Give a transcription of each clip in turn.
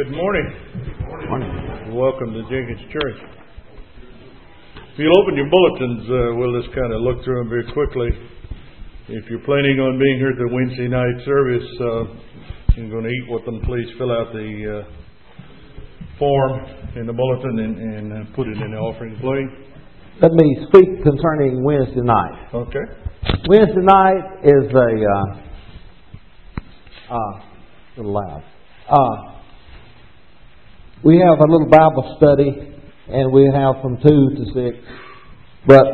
Good morning. Good morning. Welcome to Jenkins Church. If you'll open your bulletins, we'll just kind of look through them very quickly. If you're planning on being here at the Wednesday night service, you're going to eat with them, please fill out the form in the bulletin and put it in the offering plate. Let me speak concerning Wednesday night. Okay. Wednesday night is a little loud. We have a little Bible study, and we have from 2 to 6. But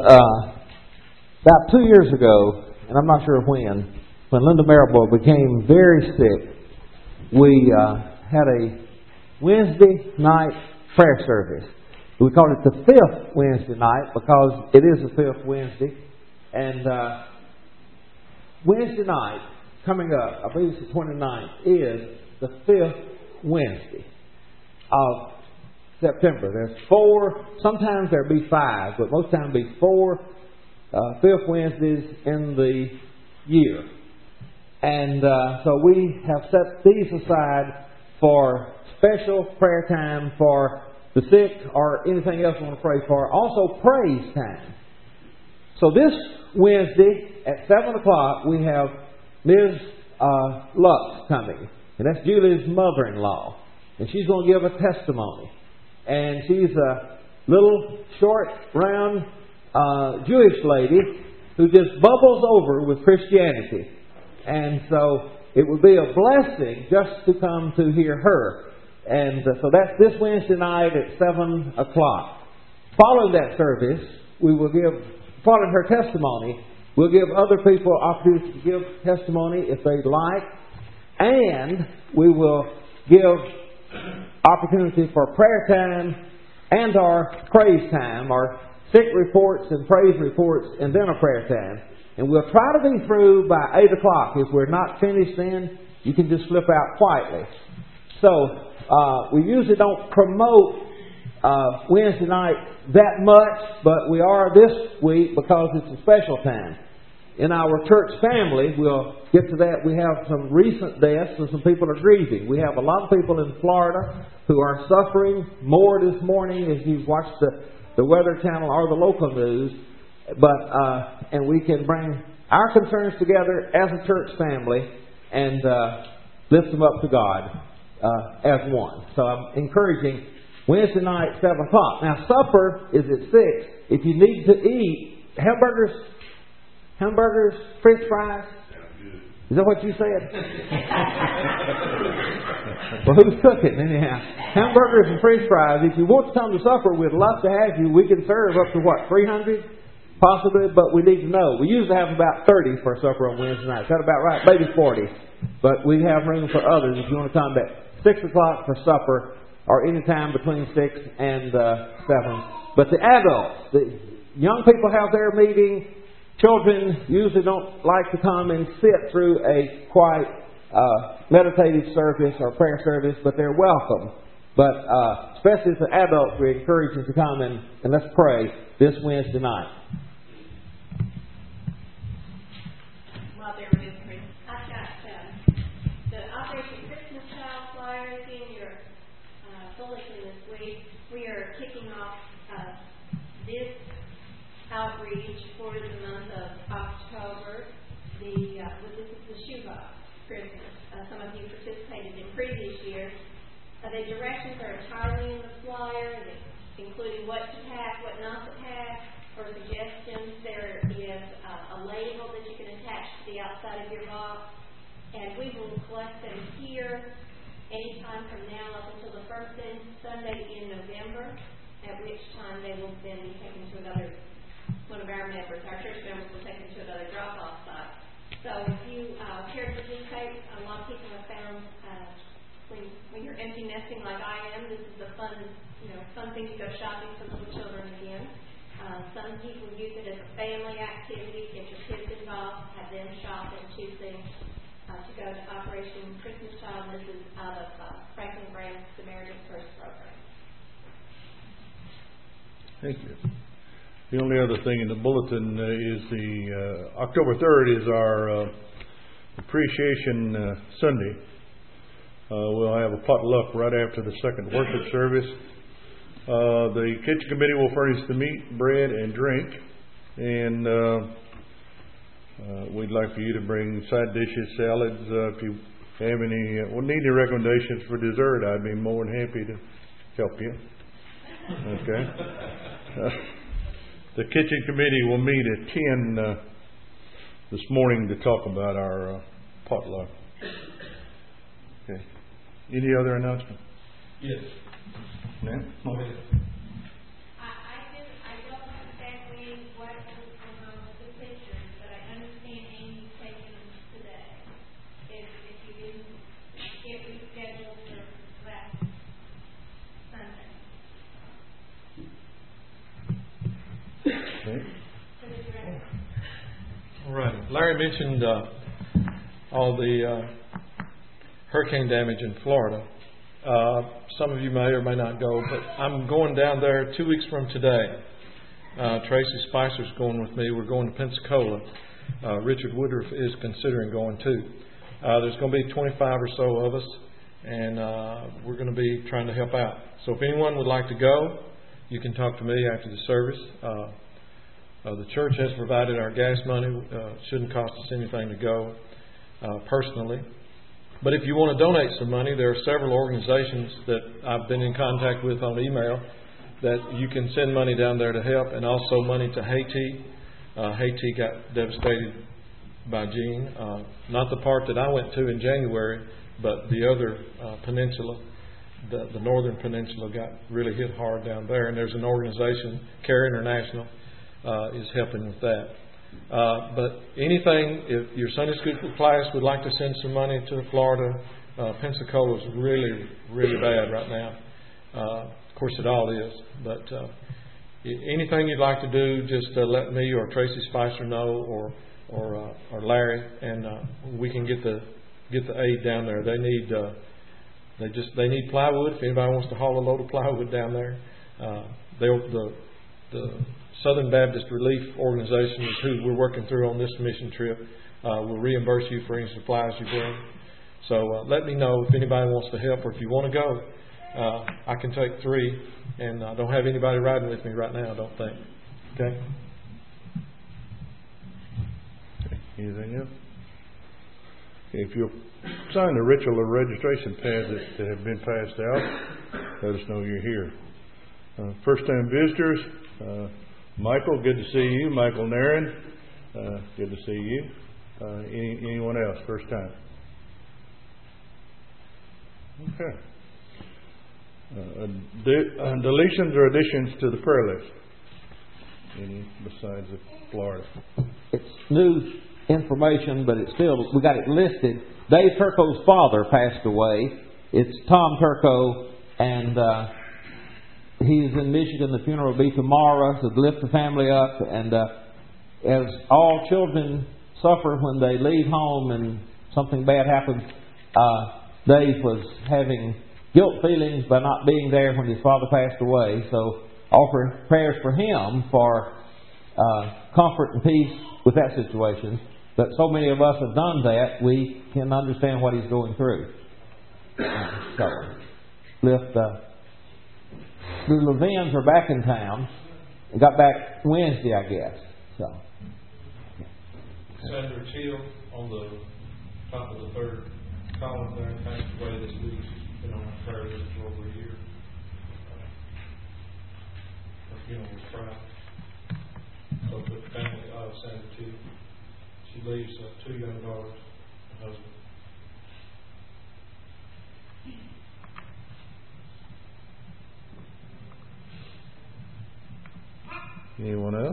about 2 years ago, and I'm not sure when Linda Marable became very sick, we had a Wednesday night prayer service. We called it the 5th Wednesday night because it is the 5th Wednesday. And Wednesday night, coming up, I believe it's the 29th, is the 5th Wednesday of September. There's 4, sometimes there'll be 5, but most times there'll be 4 5th Wednesdays in the year. And so we have set these aside for special prayer time for the sick or anything else you want to pray for. Also praise time. So this Wednesday at 7 o'clock we have Ms. Lux coming. And that's Julie's mother-in-law. And she's going to give a testimony. And she's a little, short, round Jewish lady who just bubbles over with Christianity. And so it would be a blessing just to come to hear her. And so that's this Wednesday night at 7 o'clock. Following that service, we will following her testimony, we'll give other people opportunity to give testimony if they'd like. And we will give opportunity for prayer time and our praise time, our sick reports and praise reports, and then a prayer time. And we'll try to be through by 8 o'clock. If we're not finished then, you can just slip out quietly. So, we usually don't promote Wednesday night that much, but we are this week because it's a special time. In our church family, we'll get to that. We have some recent deaths and some people are grieving. We have a lot of people in Florida who are suffering more this morning as you've watched the Weather Channel or the local news. But and we can bring our concerns together as a church family and lift them up to God as one. So I'm encouraging Wednesday night, 7 o'clock. Now supper is at 6. If you need to eat hamburgers, French fries. Is that what you said? Well, who's cooking anyhow? Hamburgers and French fries. If you want to come to supper, we'd love to have you. We can serve up to 300? Possibly, but we need to know. We usually have about 30 for supper on Wednesday night. Is that about right? Maybe 40. But we have room for others if you want to come back. 6 o'clock for supper, or any time between 6 and 7. But the adults, the young people have their meeting. Children usually don't like to come and sit through a quiet meditative service or prayer service, but they're welcome. But especially for adults, we encourage them to come and let's pray this Wednesday night. While they're with me, I've got the Operation Christmas Child flyers in your bulletin this week. We are kicking off this outreach for the month of October. This is the shoebox Christmas. Some of you participated in previous years. The directions are entirely in the flyer, including what to pack, what not to pack, or suggestions. There is a label that you can attach to the outside of your box, and we will collect them here anytime from now up until the first Sunday in November, at which time they will then be taken to one of our members, our church members will take them to another drop-off site. So if you care to participate, a lot of people have found when you're empty nesting like I am, this is a fun thing to go shopping for little children again. Some people use it as a family activity, get your kids involved, have them shop and choose things to go to Operation Christmas Child. This is out of Franklin Grant's Samaritan's Purse program. Thank you. The only other thing in the bulletin is the October 3rd is our Appreciation Sunday. We'll have a potluck right after the second worship service. The kitchen committee will furnish the meat, bread, and drink. And we'd like for you to bring side dishes, salads. If you have any, need any recommendations for dessert, I'd be more than happy to help you. Okay. The kitchen committee will meet at 10 this morning to talk about our potluck. Okay. Any other announcement? Yes. Ma'am? Go ahead. I don't know exactly what was the pictures, but I understand Amy's taking them today. If you didn't get rescheduled for last Sunday. Okay. All right. Larry mentioned all the hurricane damage in Florida. Some of you may or may not go, but I'm going down there 2 weeks from today. Tracy Spicer's going with me. We're going to Pensacola. Richard Woodruff is considering going too. There's going to be 25 or so of us, and we're going to be trying to help out. So if anyone would like to go, you can talk to me after the service. The church has provided our gas money. Shouldn't cost us anything to go personally. But if you want to donate some money, there are several organizations that I've been in contact with on email that you can send money down there to help, and also money to Haiti. Haiti got devastated by Gene. Not the part that I went to in January, but the other peninsula, the northern peninsula, got really hit hard down there. And there's an organization, CARE International, is helping with that. But anything, if your Sunday school class would like to send some money to Florida, Pensacola is really, really bad right now. Of course, it all is. But anything you'd like to do, just let me or Tracy Spicer know, or Larry, and we can get the aid down there. They need they need plywood. If anybody wants to haul a load of plywood down there, the Southern Baptist Relief Organization is who we're working through on this mission trip. Will reimburse you for any supplies you bring. So let me know if anybody wants to help, or if you want to go. I can take 3, and I don't have anybody riding with me right now, I don't think. Okay? Anything else? If you'll sign the ritual or registration pads that have been passed out, let us know you're here. First-time visitors, Michael, good to see you. Michael Nairn, good to see you. Anyone else, first time? Okay. Deletions or additions to the prayer list? Any besides the Florida? It's new information, but it's still, we got it listed. Dave Turco's father passed away. It's Tom Turco, and he's in Michigan. The funeral will be tomorrow, so lift the family up. And as all children suffer when they leave home and something bad happens, Dave was having guilt feelings by not being there when his father passed away. So offer prayers for him for comfort and peace with that situation. But so many of us have done that, we can understand what he's going through. So lift. The Levins are back in town. They got back Wednesday, I guess. So. Sandra Teal on the top of the third column there passed away this week. She's been on our prayer list for over a year. Her funeral was Friday. So the family of Sandra Teal. She leaves 2 young daughters, a husband. Anyone else?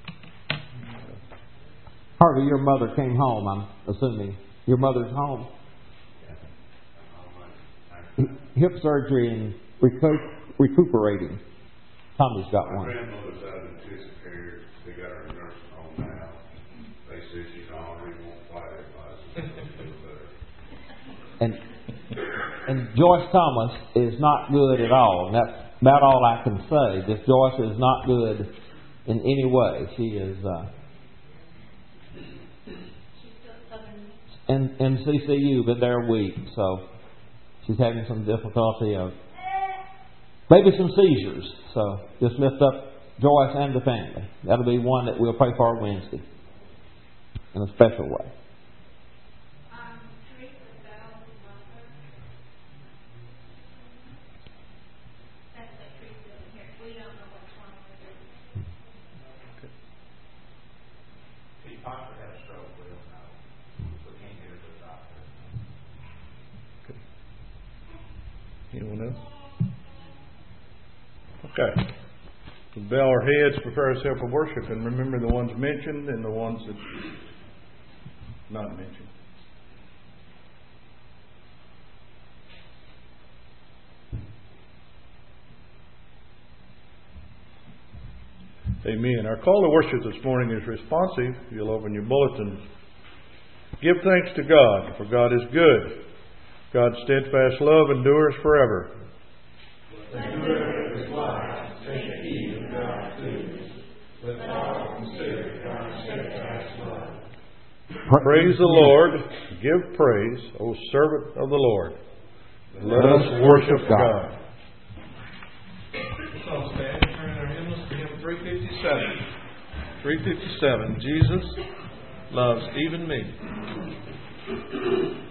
Harvey, your mother came home, I'm assuming. Your mother's home. Hip surgery and recuperating. Tommy's got My one. grandmother's out of intensive care. They got her in nursing home now. They said she's already won't fight it. And Joyce Thomas is not good at all. And that's about all I can say. This Joyce is not good in any way. She is in CCU, but they're weak. So She's having some difficulty of maybe some seizures. So just lift up Joyce and the family. That'll be one that we'll pray for Wednesday in a special way. Anyone else? Okay. We'll bow our heads, prepare ourselves for worship, and remember the ones mentioned and the ones that not mentioned. Amen. Our call to worship this morning is responsive. You'll open your bulletin. Give thanks to God, for God is good. God's steadfast love endures forever. Endure is wise, take heed of God's goodness. Let all consider God's steadfast love. Praise the Lord. Give praise, O servant of the Lord. Let us worship God. So stand and turn our hymnals to hymn 357. 357. Jesus loves even me.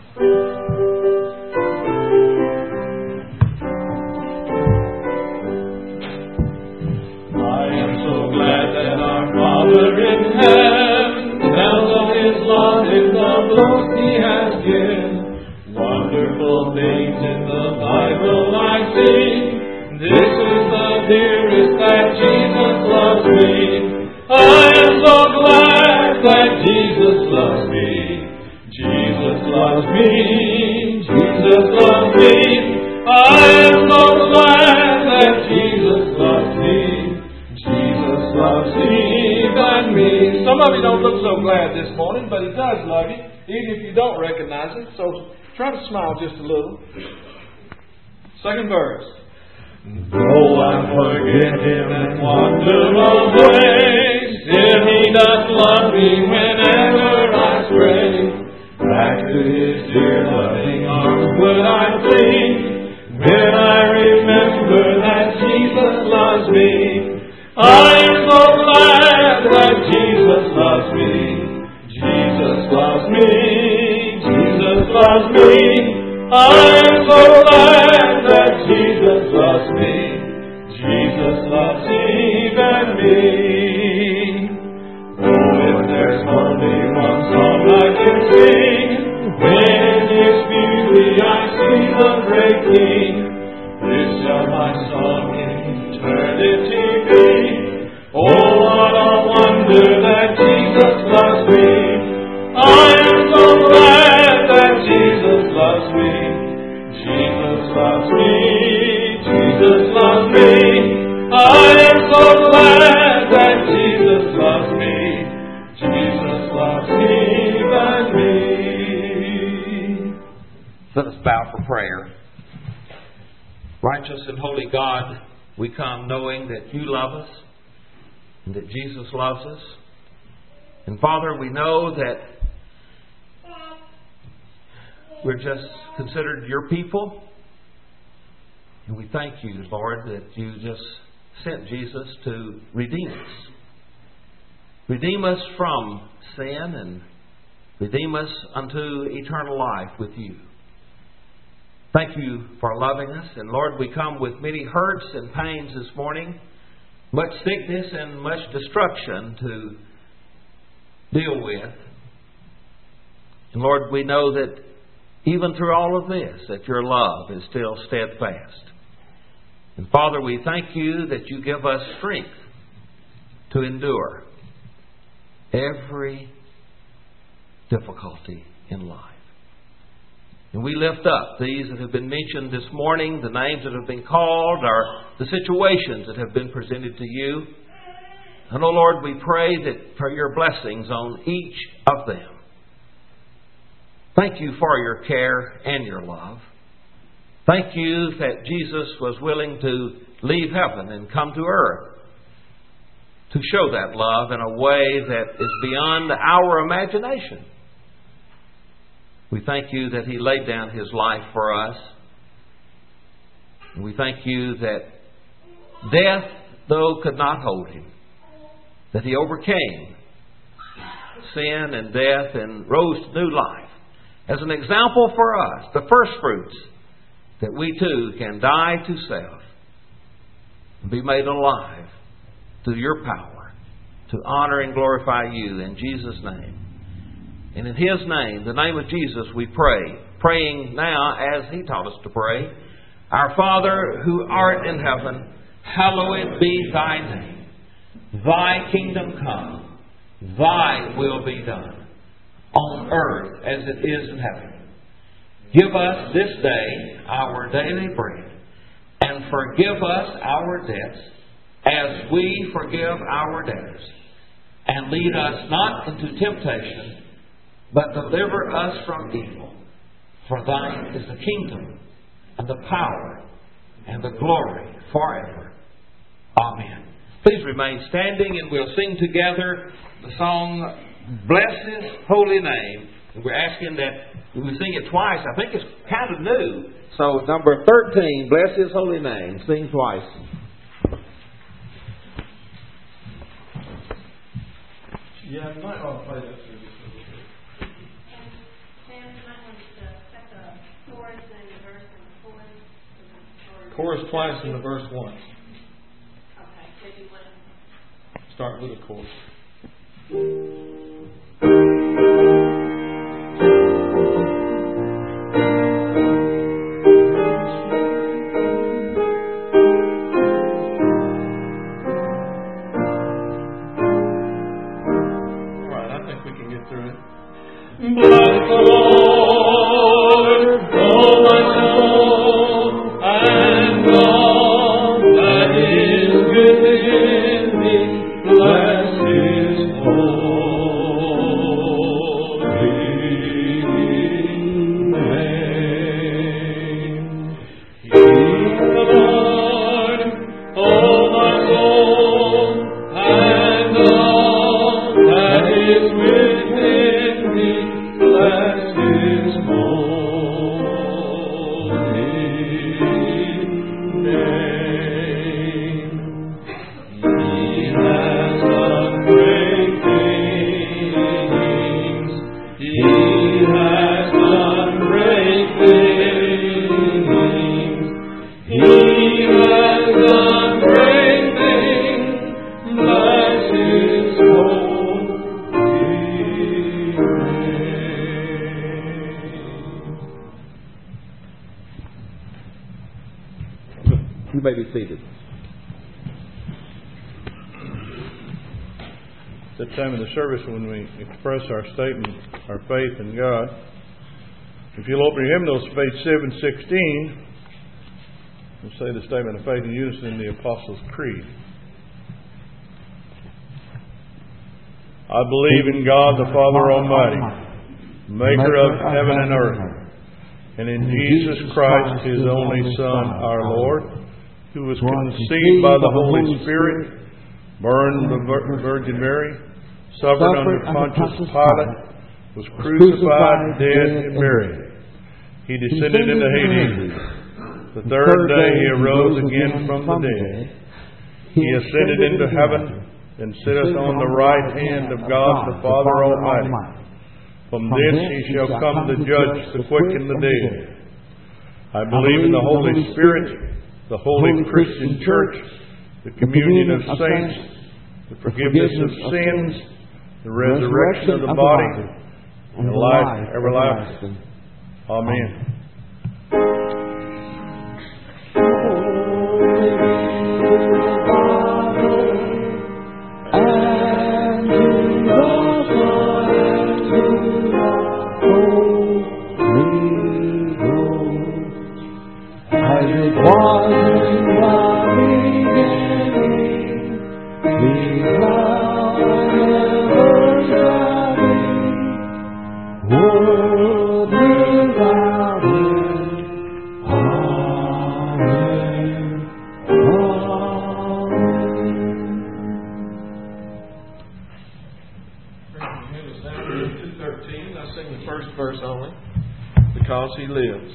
I am so glad that our Father in heaven tells of His love in the books He has given. Wonderful things in the Bible I see. This is the dearest that Jesus loves me. I am so glad that Jesus loves me. Jesus loves me. Jesus loves me. I am so glad that Jesus loves me. Jesus loves even me. Some of you don't look so glad this morning, but He does love you, even if you don't recognize it. So try to smile just a little. Second verse. Though I forget Him and wander away, still He does love me whenever I stray. Back to His dear loving arms would I flee, when I remember that Jesus loves me. I am so glad that Jesus loves me. Jesus loves me. Jesus loves me. I am so glad that Jesus loves me. Jesus loves even me. Oh, if there's only one song I can sing, when in His beauty I see the great King, this shall my song in eternity be. Oh, what a wonder that Jesus loves me. I am so glad that Jesus loves me. Jesus loves me. Jesus loves me. I am so glad that Jesus loves me. Jesus loves even me. Let us bow for prayer. Righteous and holy God, we come knowing that You love us and that Jesus loves us. And Father, we know that we're just considered Your people. And we thank You, Lord, that You just sent Jesus to redeem us. Redeem us from sin and redeem us unto eternal life with You. Thank You for loving us. And Lord, we come with many hurts and pains this morning, much sickness and much destruction to deal with. And Lord, we know that even through all of this, that Your love is still steadfast. And Father, we thank You that You give us strength to endure every difficulty in life. And we lift up these that have been mentioned this morning, the names that have been called, or the situations that have been presented to You. And, oh Lord, we pray that for Your blessings on each of them. Thank You for Your care and Your love. Thank You that Jesus was willing to leave heaven and come to earth to show that love in a way that is beyond our imagination. We thank you that He laid down His life for us. And we thank you that death, though, could not hold Him, that He overcame sin and death and rose to new life. As an example for us, the first fruits, that we too can die to self and be made alive through your power to honor and glorify you in Jesus' name. And in His name, the name of Jesus, we pray. Praying now as He taught us to pray. Our Father who art in heaven, hallowed be Thy name. Thy kingdom come. Thy will be done on earth as it is in heaven. Give us this day our daily bread, and forgive us our debts as we forgive our debtors. And lead us not into temptation, but deliver us from evil. For Thine is the kingdom, and the power, and the glory forever. Amen. Please remain standing, and we'll sing together the song, Bless His Holy Name. And we're asking that we sing it twice. I think it's kind of new. So number 13, Bless His Holy Name. Sing twice. Yeah, you might want to play that through just a little bit. Sam, you might want to set the chorus and the verse and the chorus. Chorus twice and the verse once. Okay, so you want to... Start with a chorus. You may be seated. At the time of the service when we express our statement, our faith in God, if you'll open your hymnals to page 716, we'll say the statement of faith in unison in the Apostles' Creed. I believe in God the Father Almighty, maker of heaven and earth, and in Jesus Christ, His only Son, our Lord, who was conceived by the Holy Spirit, born of the Virgin Mary, suffered under Pontius Pilate, was crucified, dead, and buried. He descended into Hades. The third day He arose again from the dead. He ascended into heaven and sitteth on the right hand of God the Father Almighty. From thence He shall come to judge the quick and the dead. I believe in the Holy Spirit, the Holy Christian Church, the communion of saints, the forgiveness of sins, the resurrection of the body, and the life everlasting. Amen. World without because He lives.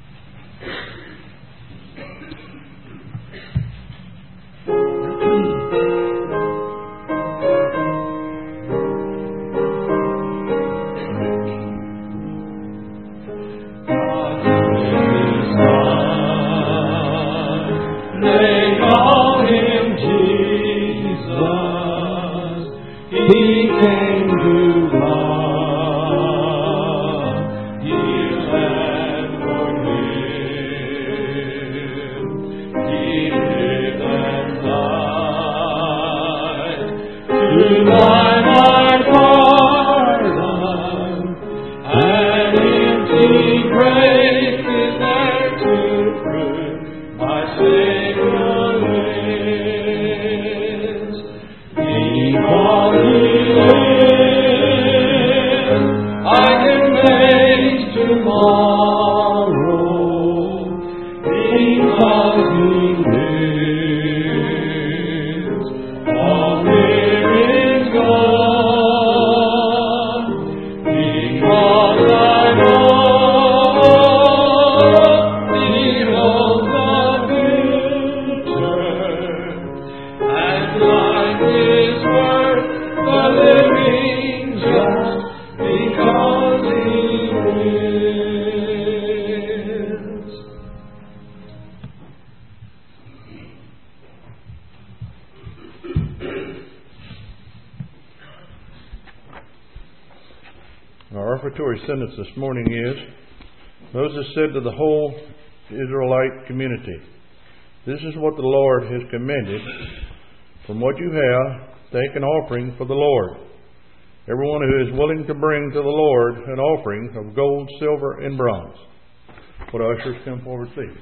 Our offertory sentence this morning is, Moses said to the whole Israelite community, "This is what the Lord has commanded. From what you have, take an offering for the Lord. Everyone who is willing to bring to the Lord an offering of gold, silver, and bronze." Would ushers come forward, please?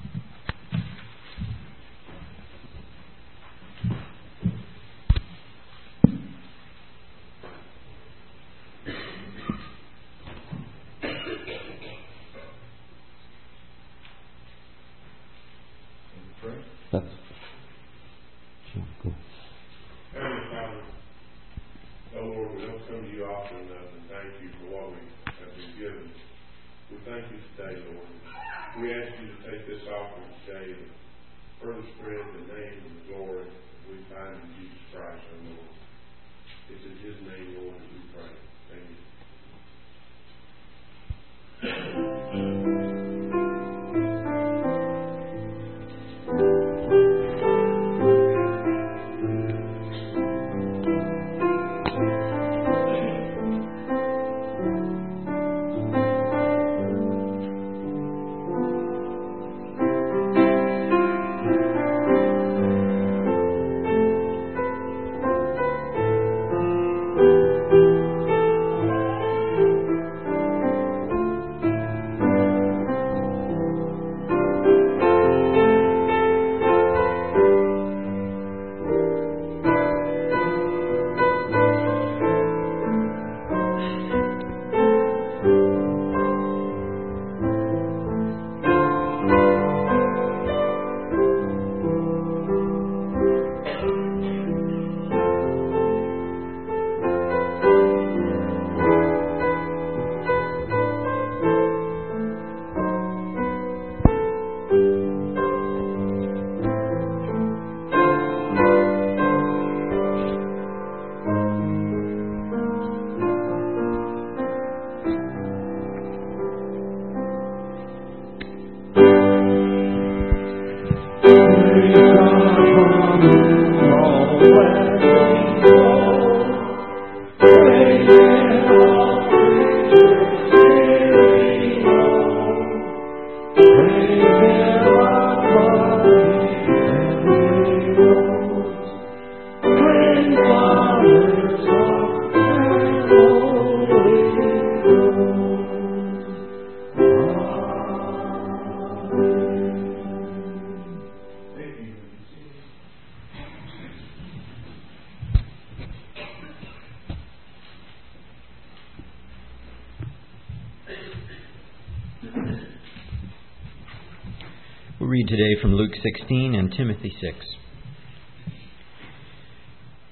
We'll read today from Luke 16 and Timothy 6.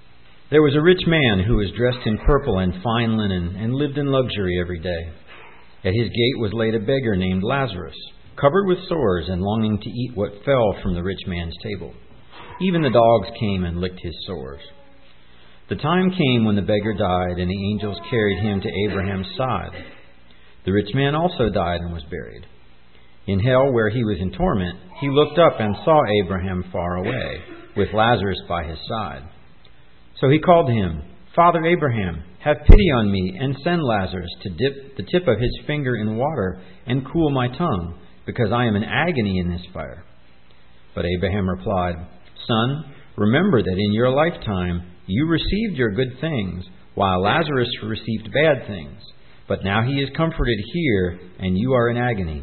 There was a rich man who was dressed in purple and fine linen and lived in luxury every day. At his gate was laid a beggar named Lazarus, covered with sores and longing to eat what fell from the rich man's table. Even the dogs came and licked his sores. The time came when the beggar died, and the angels carried him to Abraham's side. The rich man also died and was buried. In hell, where he was in torment, he looked up and saw Abraham far away, with Lazarus by his side. So he called to him, Father Abraham, have pity on me, and send Lazarus to dip the tip of his finger in water and cool my tongue, because I am in agony in this fire. But Abraham replied, Son, remember that in your lifetime you received your good things, while Lazarus received bad things. But now he is comforted here, and you are in agony.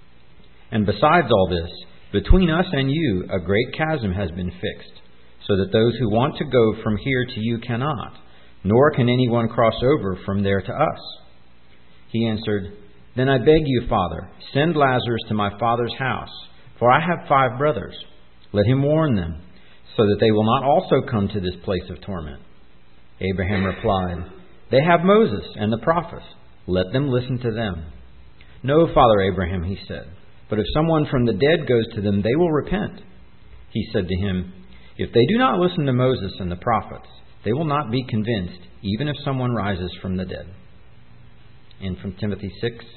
And besides all this, between us and you a great chasm has been fixed, so that those who want to go from here to you cannot, nor can anyone cross over from there to us. He answered, Then I beg you, Father, send Lazarus to my father's house, for I have 5 brothers. Let him warn them, so that they will not also come to this place of torment. Abraham replied, They have Moses and the prophets. Let them listen to them. No, Father Abraham, he said, but if someone from the dead goes to them, they will repent. He said to him, If they do not listen to Moses and the prophets, they will not be convinced, even if someone rises from the dead. And from Timothy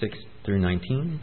6:6-19.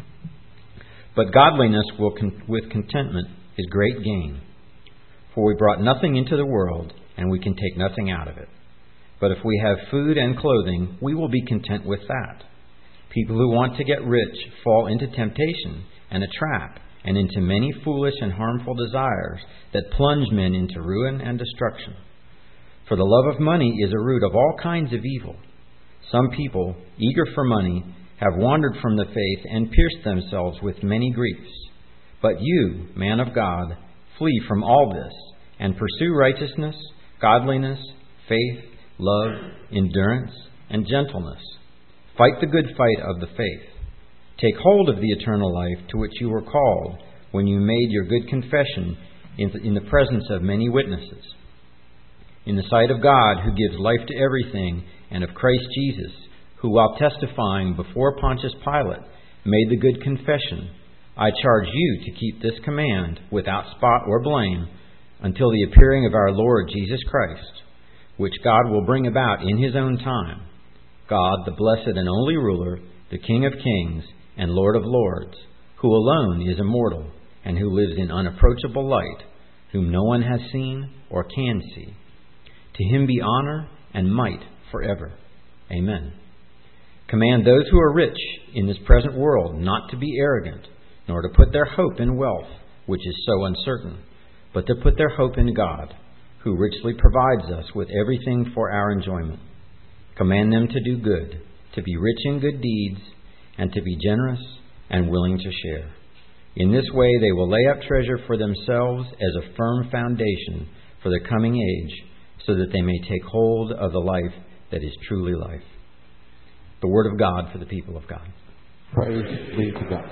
But godliness with contentment is great gain. For we brought nothing into the world, and we can take nothing out of it. But if we have food and clothing, we will be content with that. People who want to get rich fall into temptation and a trap, and into many foolish and harmful desires that plunge men into ruin and destruction. For the love of money is a root of all kinds of evil. Some people, eager for money, have wandered from the faith and pierced themselves with many griefs. But you, man of God, flee from all this, and pursue righteousness, godliness, faith, love, endurance, and gentleness. Fight the good fight of the faith. Take hold of the eternal life to which you were called when you made your good confession in the presence of many witnesses. In the sight of God, who gives life to everything, and of Christ Jesus, who while testifying before Pontius Pilate made the good confession, I charge you to keep this command without spot or blame until the appearing of our Lord Jesus Christ, which God will bring about in His own time. God, the blessed and only ruler, the King of kings and Lord of lords, who alone is immortal and who lives in unapproachable light, whom no one has seen or can see. To Him be honor and might forever. Amen. Command those who are rich in this present world not to be arrogant, nor to put their hope in wealth, which is so uncertain, but to put their hope in God, who richly provides us with everything for our enjoyment. Command them to do good, to be rich in good deeds, and to be generous and willing to share. In this way they will lay up treasure for themselves as a firm foundation for the coming age, so that they may take hold of the life that is truly life. The Word of God for the people of God. Praise be to God.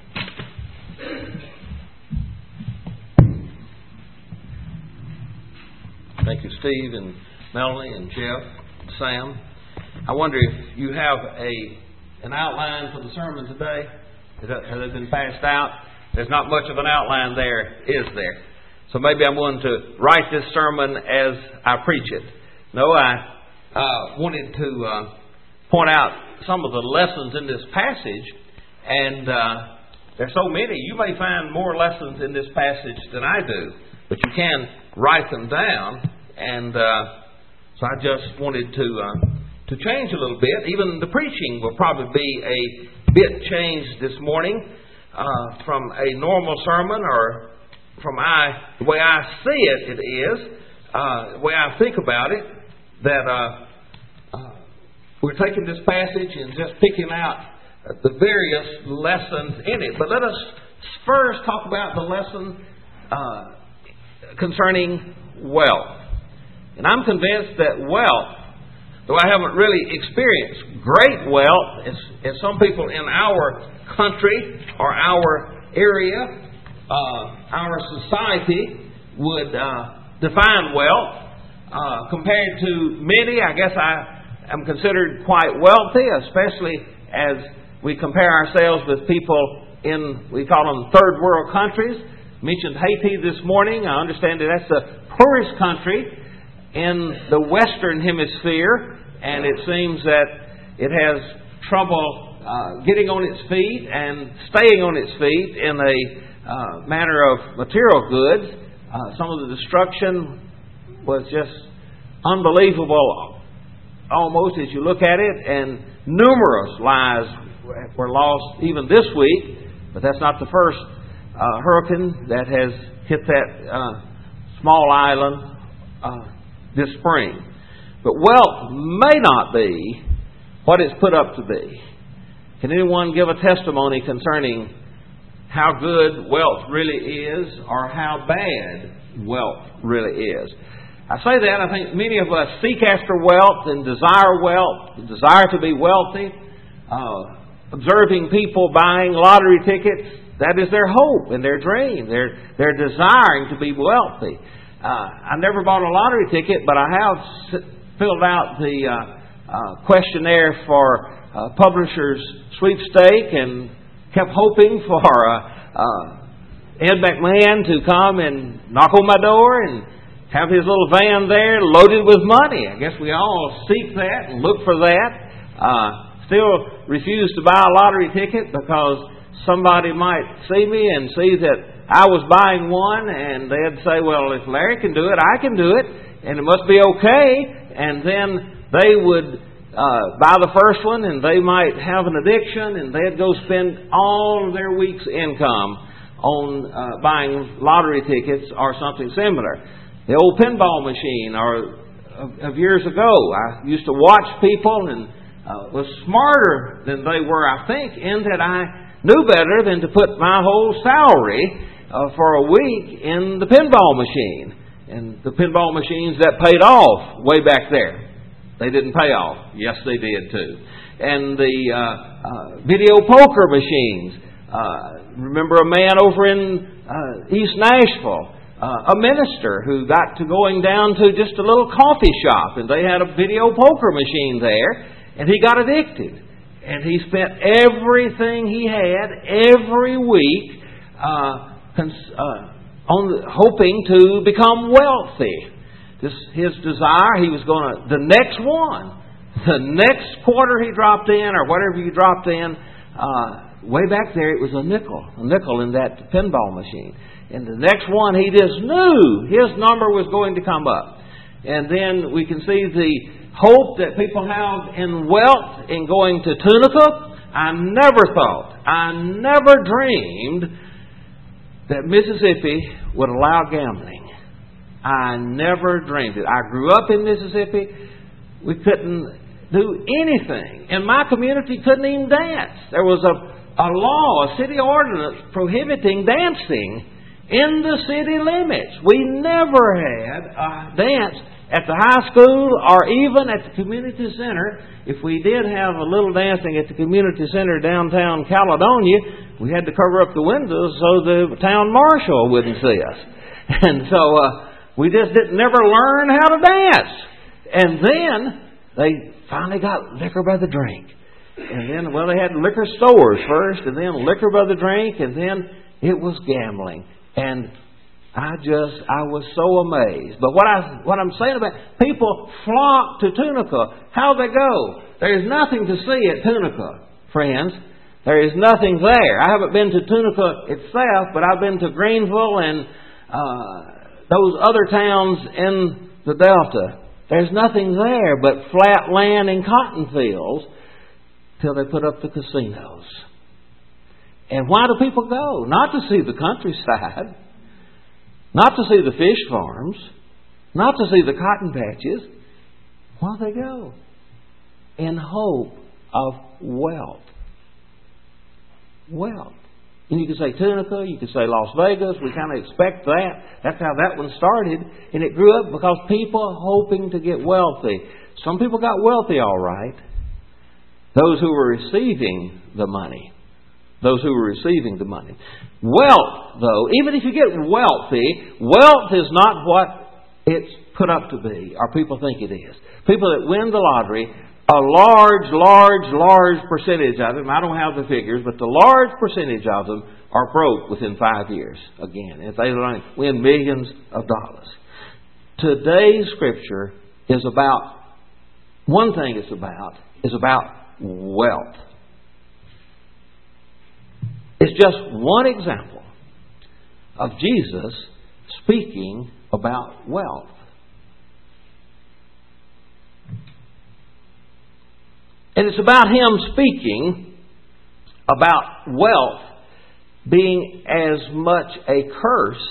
Thank you, Steve and Melanie and Jeff and Sam. I wonder if you have an outline for the sermon today. Has it been passed out? There's not much of an outline there, is there? So maybe I'm going to write this sermon as I preach it. No, I wanted to point out some of the lessons in this passage, and there's so many. You may find more lessons in this passage than I do, but you can write them down, and so I just wanted to change a little bit. Even the preaching will probably be a bit changed this morning from a normal sermon, or from the way I see it, it is, the way I think about it, that we're taking this passage and just picking out the various lessons in it. But let us first talk about the lesson concerning wealth. And I'm convinced that wealth, though I haven't really experienced great wealth, as some people in our country or our area, our society would define wealth. Compared to many, I guess I am considered quite wealthy, especially as we compare ourselves with people in, we call them third world countries. Mentioned Haiti this morning. I understand that that's the poorest country in the Western Hemisphere, and it seems that it has trouble getting on its feet and staying on its feet in a manner of material goods. Some of the destruction was just unbelievable, almost as you look at it, and numerous lives were lost even this week. But that's not the first hurricane that has hit that small island this spring. But wealth may not be what it's put up to be. Can anyone give a testimony concerning how good wealth really is or how bad wealth really is? I say that, I think many of us seek after wealth and desire to be wealthy. Observing people buying lottery tickets, that is their hope and their dream. They're desiring to be wealthy. I never bought a lottery ticket, but I have filled out the questionnaire for Publishers Sweepstake and kept hoping for Ed McMahon to come and knock on my door and have his little van there loaded with money. I guess we all seek that and look for that. Still refuse to buy a lottery ticket because somebody might see me and see that I was buying one, and they'd say, well, if Larry can do it, I can do it, and it must be okay. And then they would buy the first one, and they might have an addiction, and they'd go spend all of their week's income on buying lottery tickets or something similar. The old pinball machine of years ago, I used to watch people and was smarter than they were, I think, in that I knew better than to put my whole salary for a week in the pinball machine. And the pinball machines that paid off way back there. They didn't pay off. Yes, they did too. And the video poker machines. Remember a man over in East Nashville, a minister who got to going down to just a little coffee shop, and they had a video poker machine there. And he got addicted. And he spent everything he had every week hoping to become wealthy. His desire, he was going to, the next quarter he dropped in, or whatever you dropped in, way back there it was a nickel in that pinball machine. And the next one he just knew his number was going to come up. And then we can see the hope that people have in wealth in going to Tunica. I never dreamed that Mississippi would allow gambling. I never dreamed it. I grew up in Mississippi. We couldn't do anything. In my community, couldn't even dance. There was a law, a city ordinance prohibiting dancing in the city limits. We never had a dance at the high school or even at the community center. If we did have a little dancing at the community center downtown Caledonia, we had to cover up the windows so the town marshal wouldn't see us. And so we just never learn how to dance. And then they finally got liquor by the drink. And then, well, they had liquor stores first, and then liquor by the drink, and then it was gambling. And I was so amazed. But what I'm saying about people flock to Tunica. How they go? There's nothing to see at Tunica, friends. There is nothing there. I haven't been to Tunica itself, but I've been to Greenville and those other towns in the Delta. There's nothing there but flat land and cotton fields till they put up the casinos. And why do people go? Not to see the countryside. Not to see the fish farms, not to see the cotton patches. Why do they go? In hope of wealth. Wealth. And you can say Tunica, you can say Las Vegas, we kind of expect that. That's how that one started. And it grew up because people hoping to get wealthy. Some people got wealthy all right. Those who were receiving the money. Those who were receiving the money. Wealth, though, even if you get wealthy, wealth is not what it's put up to be, or people think it is. People that win the lottery a large percentage of them, I don't have the figures, but the large percentage of them are broke within 5 years again, if they win millions of dollars. Today's scripture is about, one thing it's about wealth. It's just one example of Jesus speaking about wealth. And it's about Him speaking about wealth being as much a curse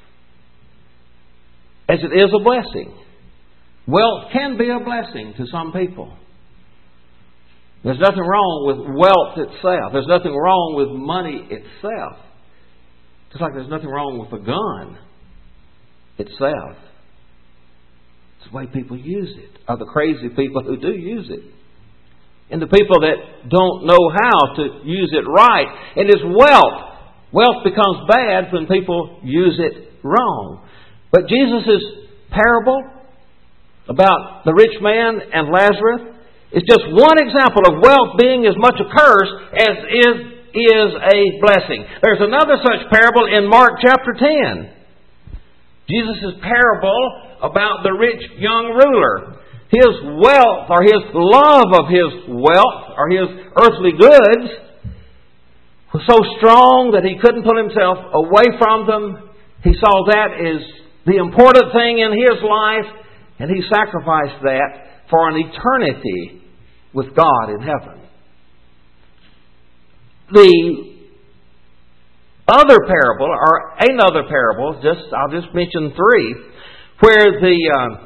as it is a blessing. Wealth can be a blessing to some people. There's nothing wrong with wealth itself. There's nothing wrong with money itself. Just like there's nothing wrong with a gun itself. It's the way people use it. Or the crazy people who do use it. And the people that don't know how to use it right. And it's wealth. Wealth becomes bad when people use it wrong. But Jesus' parable about the rich man and Lazarus is just one example of wealth being as much a curse as is a blessing. There's another such parable in Mark chapter 10. Jesus' parable about the rich young ruler. His wealth, or his love of his wealth, or his earthly goods, was so strong that he couldn't pull himself away from them. He saw that as the important thing in his life, and he sacrificed that for an eternity with God in heaven. The other parable, or another parable, I'll just mention three, where the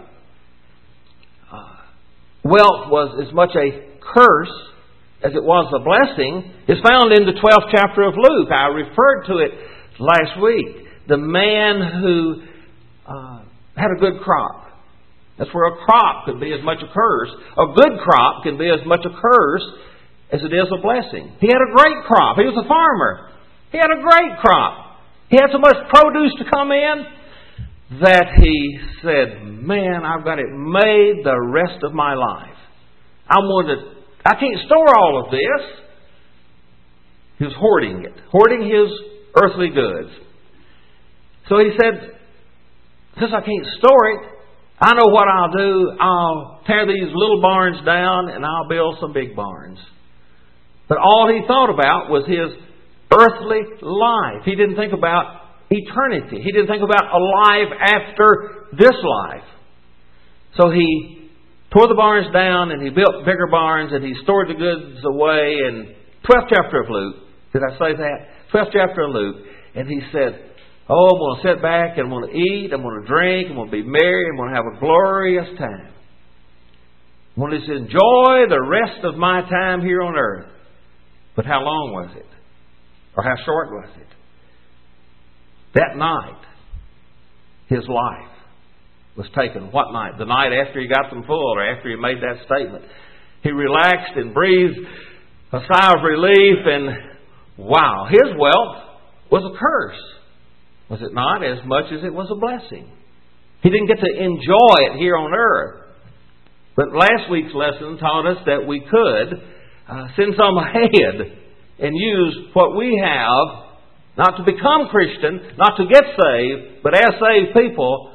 wealth was as much a curse as it was a blessing, is found in the 12th chapter of Luke. I referred to it last week. The man who had a good crop. That's where a crop could be as much a curse. A good crop can be as much a curse as it is a blessing. He had a great crop. He was a farmer. He had a great crop. He had so much produce to come in that he said, man, I've got it made the rest of my life. I can't store all of this. He was hoarding it. Hoarding his earthly goods. So he said, since I can't store it, I know what I'll do. I'll tear these little barns down and I'll build some big barns. But all he thought about was his earthly life. He didn't think about eternity. He didn't think about a life after this life. So he tore the barns down and he built bigger barns and he stored the goods away. And 12th chapter of Luke, did I say that? 12th chapter of Luke. And he said, oh, I'm going to sit back and I'm going to eat, I'm going to drink, I'm going to be merry, I'm going to have a glorious time. I'm going to just enjoy the rest of my time here on earth. But how long was it? Or how short was it? That night, his life was taken. What night? The night after he got them full, or after he made that statement. He relaxed and breathed a sigh of relief, and wow, his wealth was a curse. Was it not? As much as it was a blessing. He didn't get to enjoy it here on earth. But last week's lesson taught us that we could send some ahead and use what we have, not to become Christian, not to get saved, but as saved people,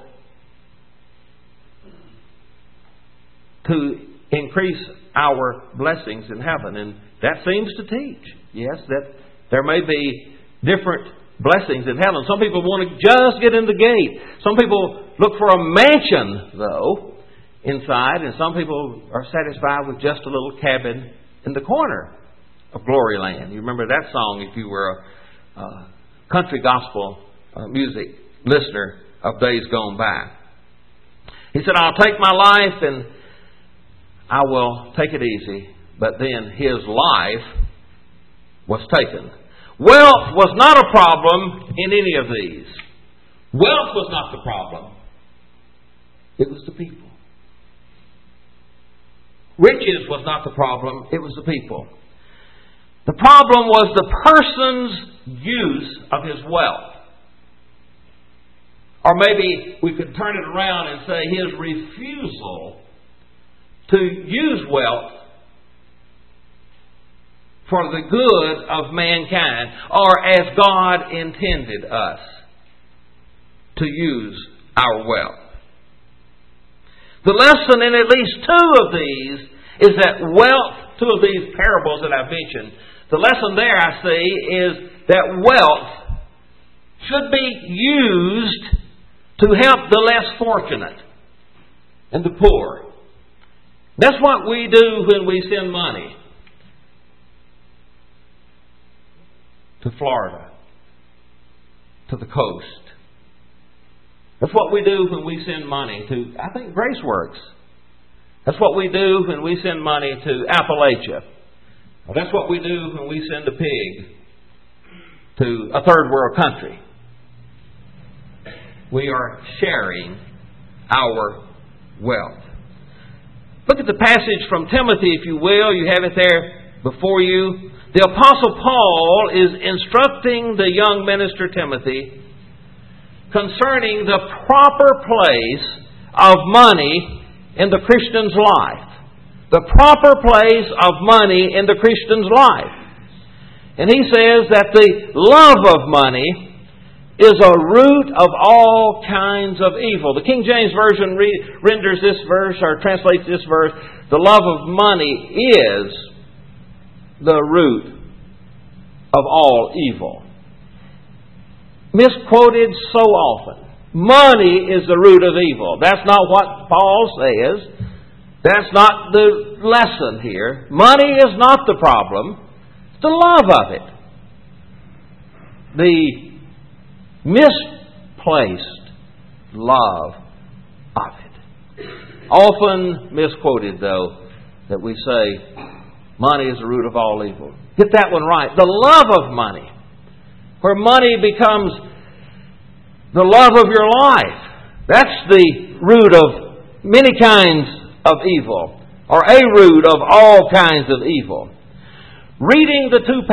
to increase our blessings in heaven. And that seems to teach, yes, that there may be different blessings in heaven. Some people want to just get in the gate. Some people look for a mansion, though, inside. And some people are satisfied with just a little cabin in the corner of Glory Land. You remember that song if you were a country gospel music listener of days gone by. He said, I'll take my life and I will take it easy. But then his life was taken. Wealth was not a problem in any of these. Wealth was not the problem. It was the people. Riches was not the problem. It was the people. The problem was the person's use of his wealth. Or maybe we could turn it around and say his refusal to use wealth for the good of mankind, or as God intended us to use our wealth. The lesson in at least two of these is that wealth, two of these parables that I've mentioned, the lesson there I see is that wealth should be used to help the less fortunate and the poor. That's what we do when we send money to Florida, to the coast. That's what we do when we send money to, I think, GraceWorks. That's what we do when we send money to Appalachia. That's what we do when we send a pig to a third world country. We are sharing our wealth. Look at the passage from Timothy, if you will. You have it there before you. The Apostle Paul is instructing the young minister Timothy concerning the proper place of money in the Christian's life. The proper place of money in the Christian's life. And he says that the love of money is a root of all kinds of evil. The King James Version renders this verse, or translates this verse, the love of money is the root of all evil. Misquoted so often. Money is the root of evil. That's not what Paul says. That's not the lesson here. Money is not the problem. It's the love of it. The misplaced love of it. Often misquoted, though, that we say money is the root of all evil. Get that one right. The love of money. Where money becomes the love of your life. That's the root of many kinds of evil, or a root of all kinds of evil. Reading the two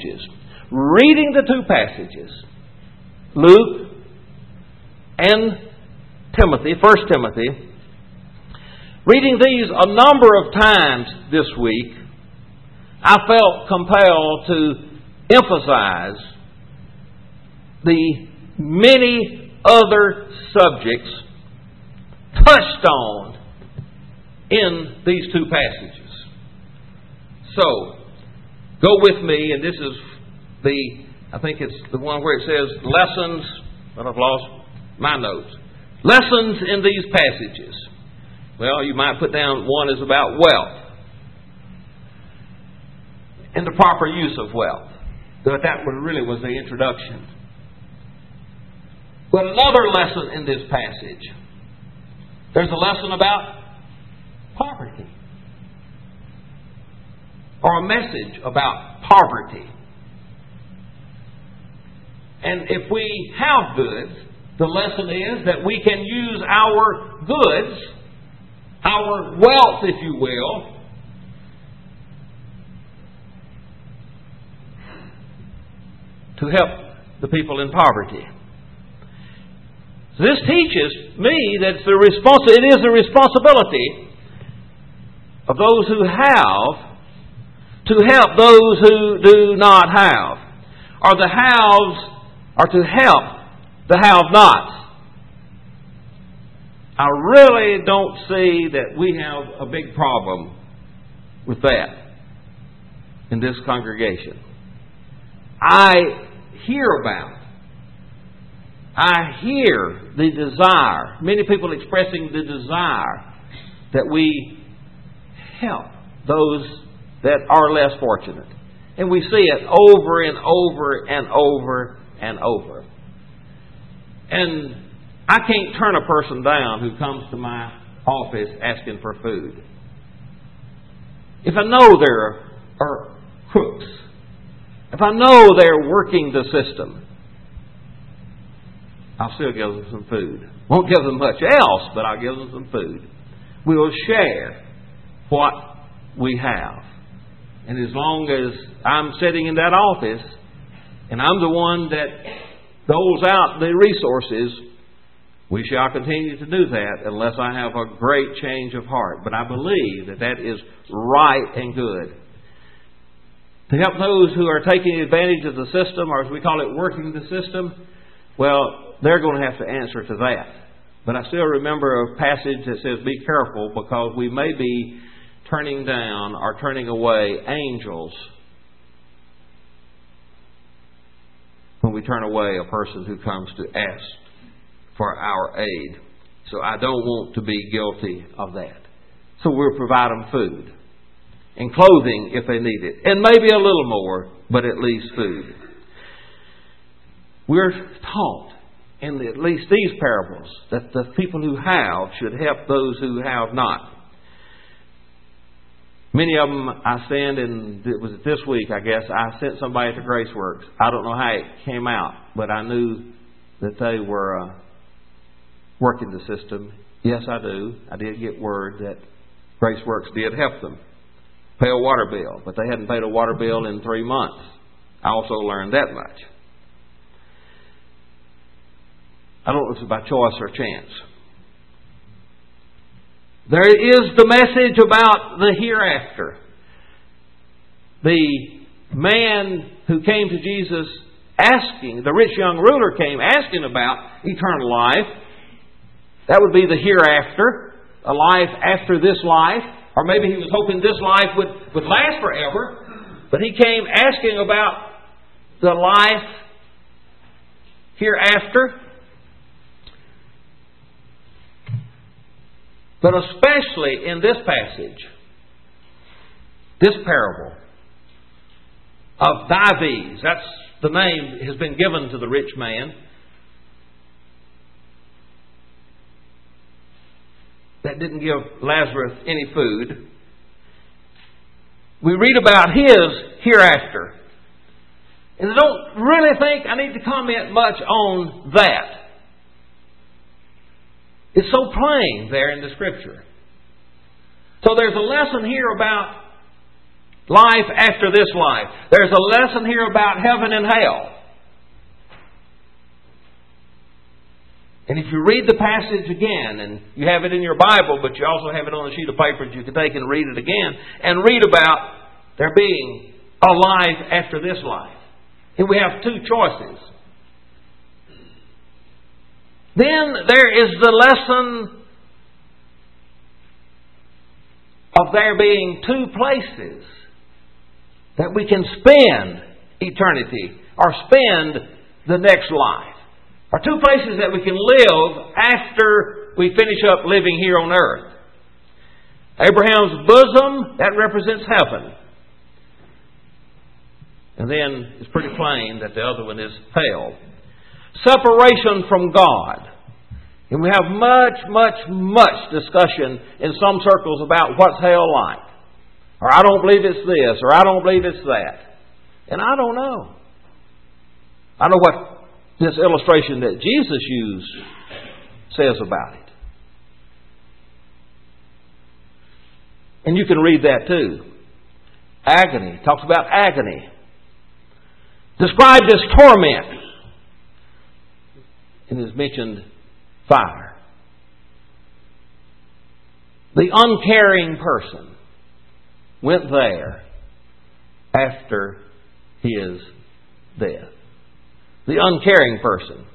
passages, Luke and Timothy, 1 Timothy, reading these a number of times this week, I felt compelled to emphasize the many other subjects touched on in these two passages. So, go with me, and this is I think it's the one where it says lessons, but I've lost my notes. Lessons in these passages. Well, you might put down one is about wealth and the proper use of wealth. But that really was the introduction. But another lesson in this passage, there's a lesson about poverty. Or a message about poverty. And if we have goods, the lesson is that we can use our goods, our wealth, if you will, to help the people in poverty. So this teaches me that it is the responsibility of those who have to help those who do not have, or the haves are to help the have-nots. I really don't see that we have a big problem with that in this congregation. I hear the desire, many people expressing the desire that we help those that are less fortunate. And we see it over and over and over and over. And I can't turn a person down who comes to my office asking for food. If I know there are crooks, if I know they're working the system, I'll still give them some food. Won't give them much else, but I'll give them some food. We will share what we have. And as long as I'm sitting in that office and I'm the one that doles out the resources, we shall continue to do that unless I have a great change of heart. But I believe that that is right and good. to help those who are taking advantage of the system, or as we call it, working the system, well, they're going to have to answer to that. But I still remember a passage that says, be careful, because we may be turning down or turning away angels when we turn away a person who comes to ask for our aid. So I don't want to be guilty of that. So we'll provide them food and clothing if they need it. And maybe a little more, but at least food. We're taught in at least these parables that the people who have should help those who have not. Many of them I send, and it was this week, I guess, I sent somebody to GraceWorks. I don't know how it came out, but I knew that they were working the system. Yes, I do. I did get word that GraceWorks did help them pay a water bill, but they hadn't paid a water bill in 3 months. I also learned that much. I don't know if it's by choice or chance. There is the message about the hereafter. The man who came to Jesus asking, the rich young ruler came asking about eternal life. That would be the hereafter, a life after this life. Or maybe he was hoping this life would last forever. But he came asking about the life hereafter. But especially in this passage, this parable of Dives, that's the name that has been given to the rich man, that didn't give Lazarus any food. We read about his hereafter. And I don't really think I need to comment much on that. It's so plain there in the Scripture. So there's a lesson here about life after this life. There's a lesson here about heaven and hell. And if you read the passage again, and you have it in your Bible, but you also have it on a sheet of paper that you can take and read it again, and read about there being a life after this life. And we have two choices. Then there is the lesson of there being two places that we can spend eternity or spend the next life. Or two places that we can live after we finish up living here on earth. Abraham's bosom, that represents heaven. And then it's pretty plain that the other one is hell. Separation from God. And we have much discussion in some circles about what's hell like. Or I don't believe it's this, or I don't believe it's that. And I don't know. I know what this illustration that Jesus used says about it. And you can read that too. Agony. Talks about agony. Described as torment. And is mentioned fire. The uncaring person went there after his death. The uncaring person.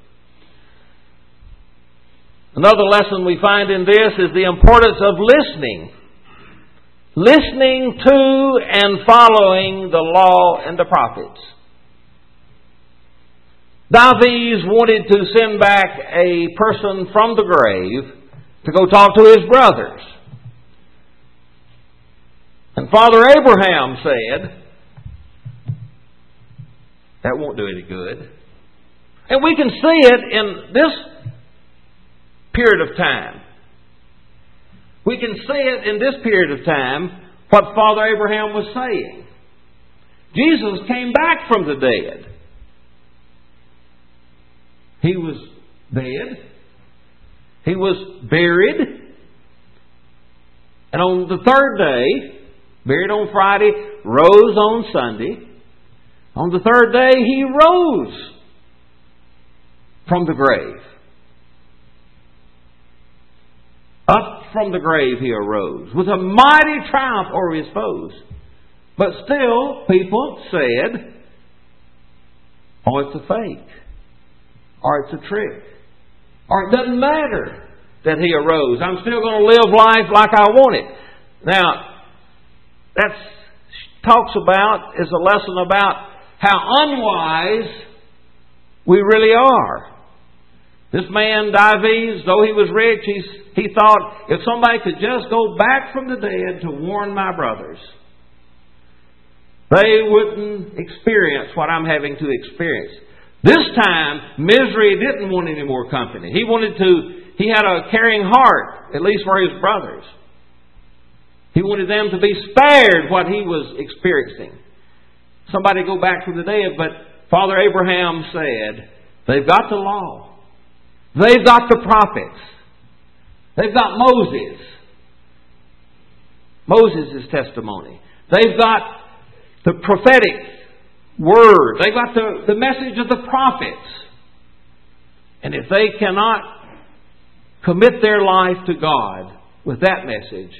Another lesson we find in this is the importance of listening. Listening to and following the law and the prophets. Dives wanted to send back a person from the grave to go talk to his brothers. And Father Abraham said, that won't do any good. And we can see it in this period of time. We can see it in this period of time what Father Abraham was saying. Jesus came back from the dead. He was dead. He was buried. And on the third day, buried on Friday, rose on Sunday. On the third day, He rose from the grave. Up from the grave He arose with a mighty triumph over His foes. But still, people said, oh, it's a fake. Or it's a trick. Or it doesn't matter that he arose. I'm still going to live life like I want it. Now, that talks about, is a lesson about how unwise we really are. This man, Dives, though he was rich, he thought, if somebody could just go back from the dead to warn my brothers, they wouldn't experience what I'm having to experience. This time, misery didn't want any more company. He had a caring heart, at least for his brothers. He wanted them to be spared what he was experiencing. Somebody go back from the dead, but Father Abraham said, they've got the law. They've got the prophets. They've got Moses. Moses' testimony. They've got the prophetic word. They've got the message of the prophets. And if they cannot commit their life to God with that message,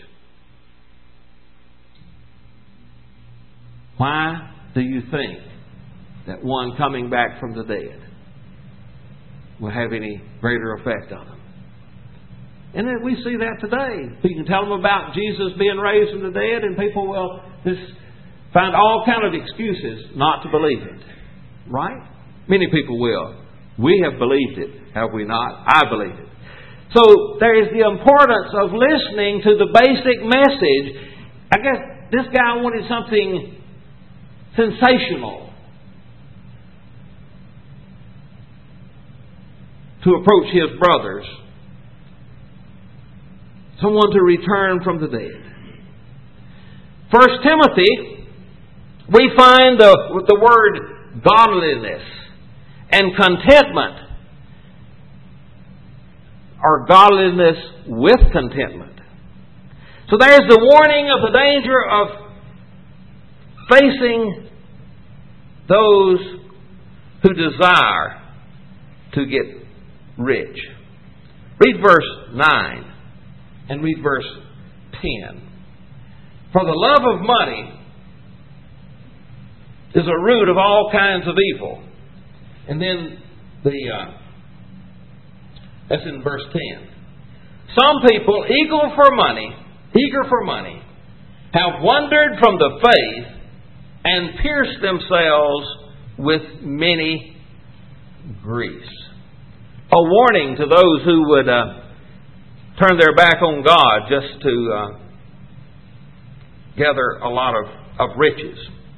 why do you think that one coming back from the dead will have any greater effect on them? And then we see that today. You can tell them about Jesus being raised from the dead, and people will just find all kind of excuses not to believe it. Right? Many people will. We have believed it, have we not? I believe it. So there is the importance of listening to the basic message. I guess this guy wanted something sensational to approach his brothers. Someone to return from the dead. 1 Timothy, we find the word godliness and contentment, or godliness with contentment. So there's the warning of the danger of facing those who desire to get rich. Read verse 9 and read verse 10. For the love of money is a root of all kinds of evil. And then that's in verse 10. Some people, eager for money, have wandered from the faith and pierced themselves with many griefs. A warning to those who would turn their back on God just to gather a lot of riches.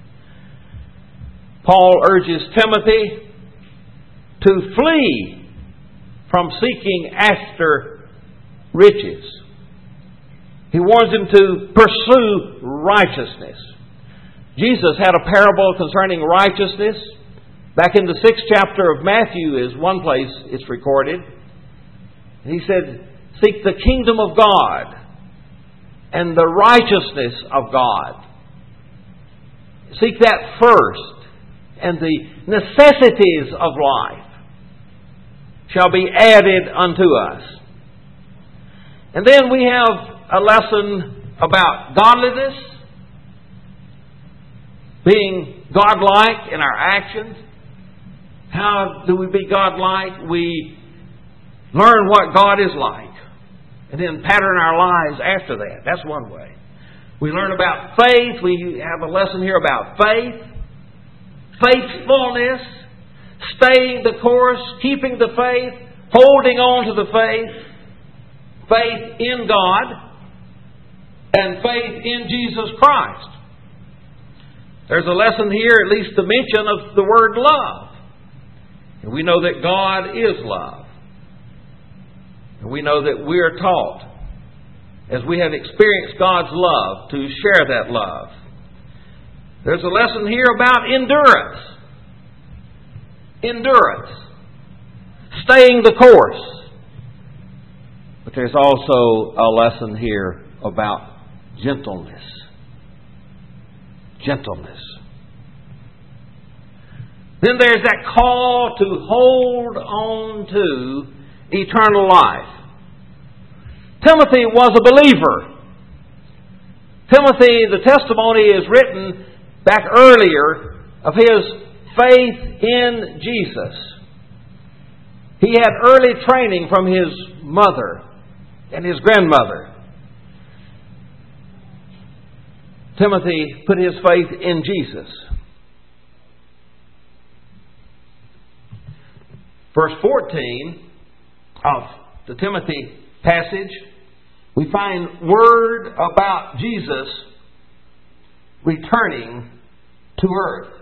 Paul urges Timothy to flee from seeking after riches. He warns him to pursue righteousness. Jesus had a parable concerning righteousness. Back in the 6th chapter of Matthew is one place it's recorded. He said, seek the kingdom of God and the righteousness of God. Seek that first, and the necessities of life shall be added unto us. And then we have a lesson about godliness, being godlike in our actions. How do we be godlike? We learn what God is like and then pattern our lives after that. That's one way. We learn about faith. We have a lesson here about faith, faithfulness, staying the course, keeping the faith, holding on to the faith, faith in God, and faith in Jesus Christ. There's a lesson here, at least the mention of the word love. And we know that God is love. And we know that we are taught, as we have experienced God's love, to share that love. There's a lesson here about endurance. Endurance. Staying the course. But there's also a lesson here about gentleness. Gentleness. Then there's that call to hold on to eternal life. Timothy was a believer. Timothy, the testimony is written back earlier of his faith in Jesus. He had early training from his mother and his grandmother. Timothy put his faith in Jesus. Verse 14 of the Timothy passage, we find word about Jesus returning to earth.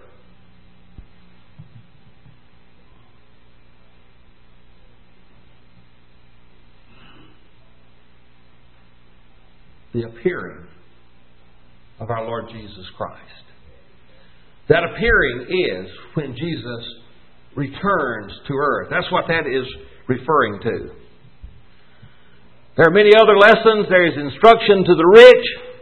The appearing of our Lord Jesus Christ. That appearing is when Jesus returns to earth. That's what that is referring to. There are many other lessons. There is instruction to the rich.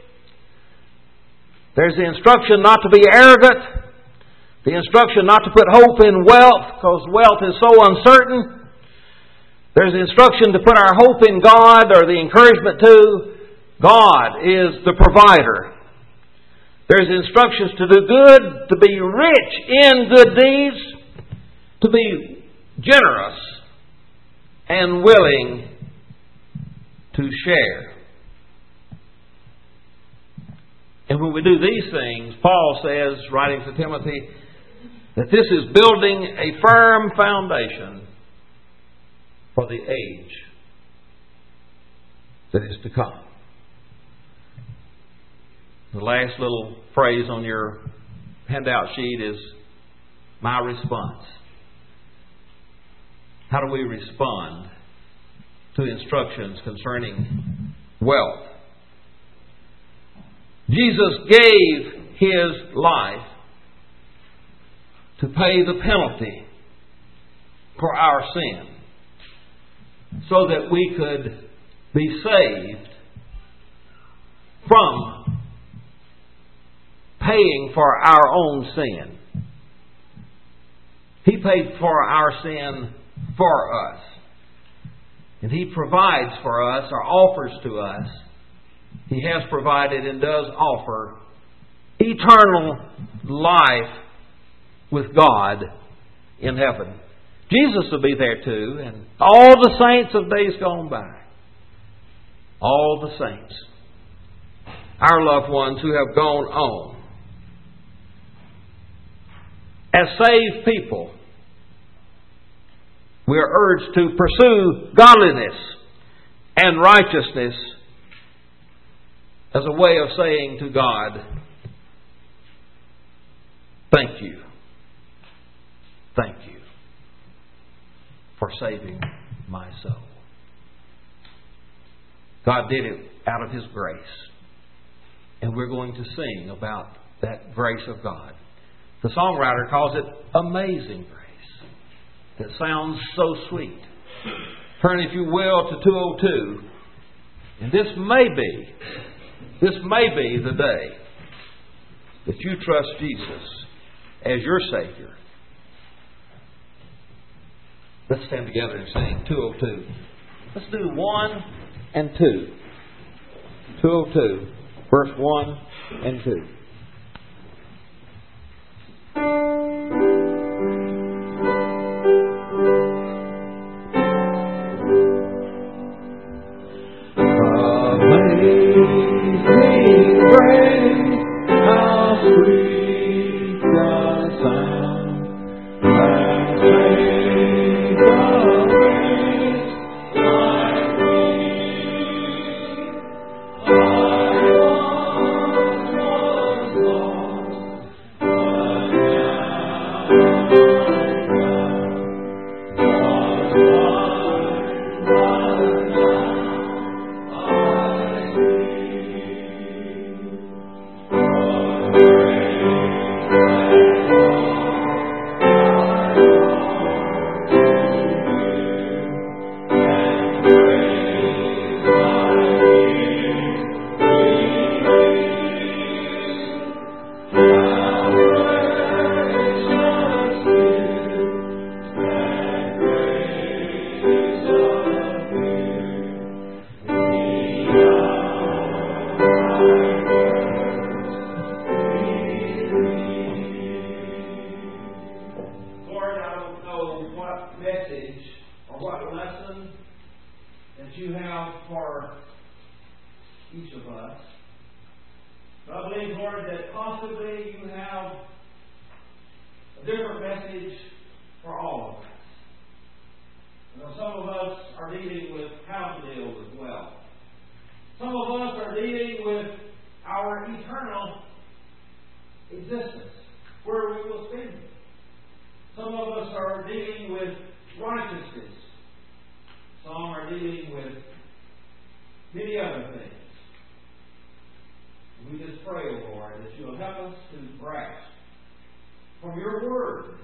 There's the instruction not to be arrogant. The instruction not to put hope in wealth, because wealth is so uncertain. There's the instruction to put our hope in God, or the encouragement to God is the provider. There's instructions to do good, to be rich in good deeds, to be generous and willing to share. And when we do these things, Paul says, writing to Timothy, that this is building a firm foundation for the age that is to come. The last little phrase on your handout sheet is my response. How do we respond to instructions concerning wealth? Jesus gave His life to pay the penalty for our sin, so that we could be saved from paying for our own sin. He paid for our sin for us. And He provides for us, or offers to us. He has provided and does offer eternal life with God in heaven. Jesus will be there too, and all the saints of days gone by. All the saints. Our loved ones who have gone on. As saved people, we are urged to pursue godliness and righteousness as a way of saying to God, thank you. Thank you for saving my soul. God did it out of His grace. And we're going to sing about that grace of God. The songwriter calls it amazing grace. That sounds so sweet. Turn, if you will, to 202. And this may be the day that you trust Jesus as your Savior. Let's stand together and sing 202. Let's do 1 and 2. 202, verse 1 and 2. Oh that you have for each of us. But I believe, Lord, that possibly you have a different message for all of us. You know, some of us are dealing with house deals as well. Some of us are dealing with our eternal existence, where we will spend it. Some of us are dealing with righteousness. Some are dealing with many other things. We just pray, O Lord, that you will help us to grasp from your word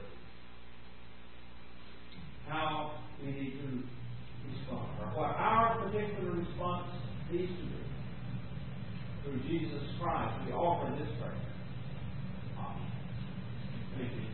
how we need to respond, or what our particular response needs to be. Through Jesus Christ, we offer this prayer. Amen. Thank you.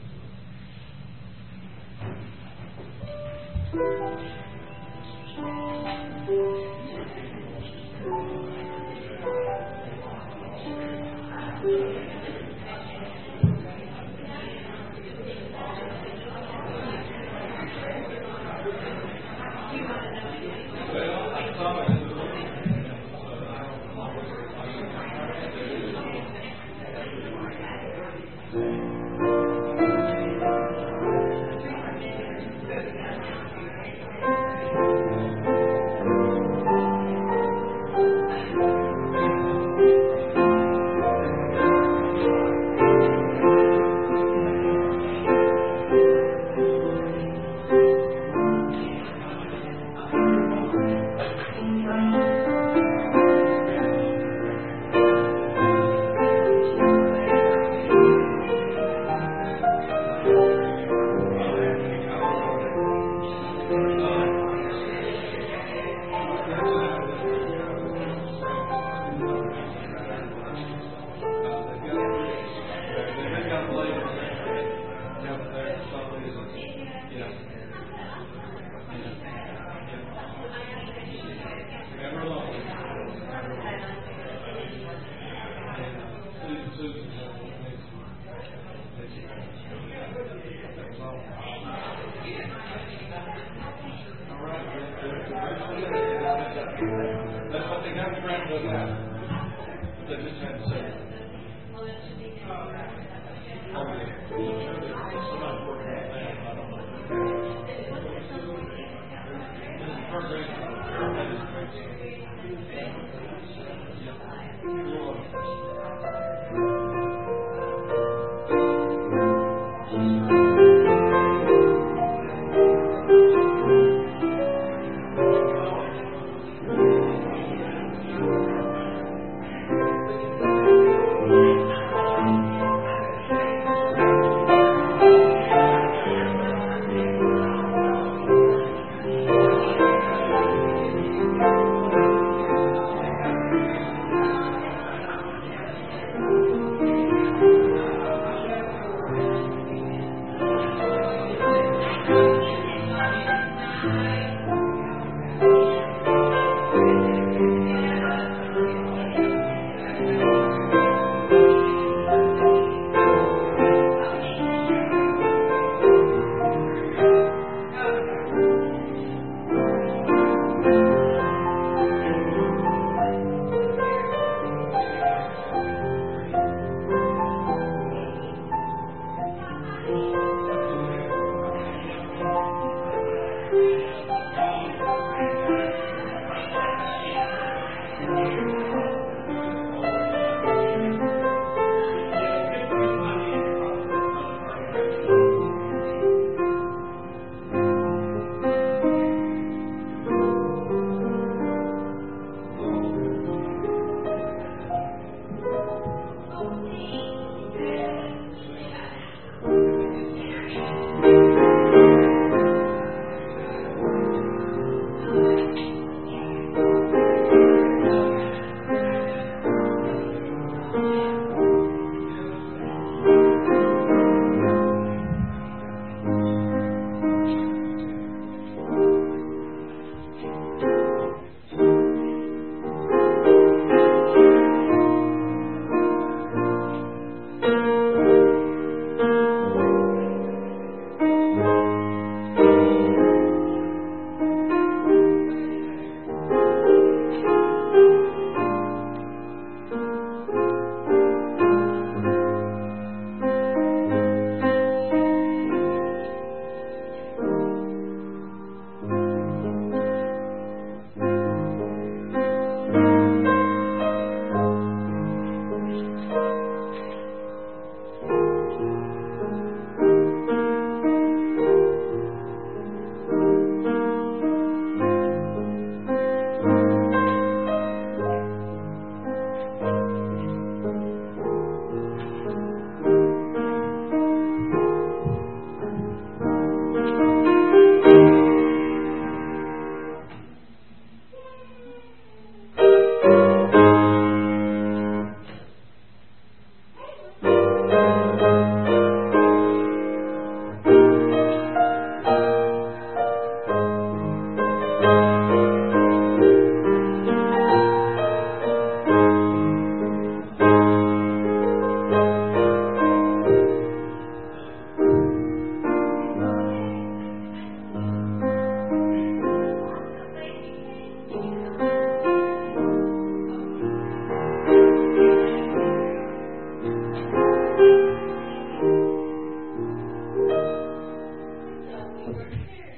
over here.